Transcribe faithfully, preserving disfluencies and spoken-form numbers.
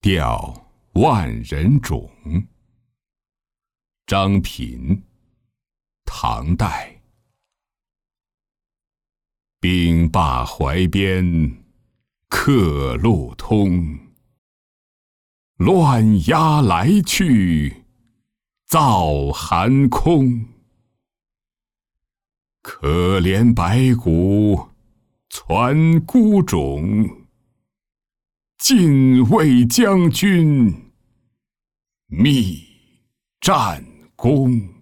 调万人冢。张品，唐代。兵罢淮边客路通，乱鸦来去噪寒空。可怜白骨攒孤冢，尽为将军觅战功。